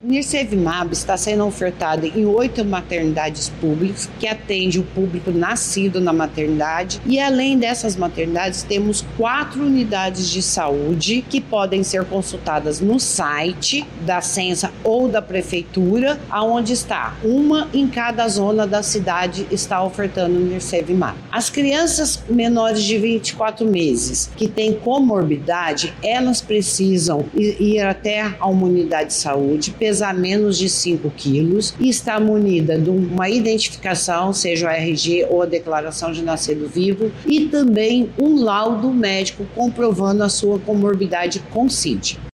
O Nirsevimab está sendo ofertado em 8 maternidades públicas, que atende o público nascido na maternidade. E além dessas maternidades, temos 4 unidades de saúde que podem ser consultadas no site da Censa ou da Prefeitura, aonde está uma em cada zona da cidade está ofertando o Nirsevimab. As crianças menores de 24 meses que têm comorbidade, elas precisam ir até a uma unidade de saúde, pesar menos de 5 quilos e está munida de uma identificação, seja o RG ou a declaração de nascido vivo, e também um laudo médico comprovando a sua comorbidade com CID.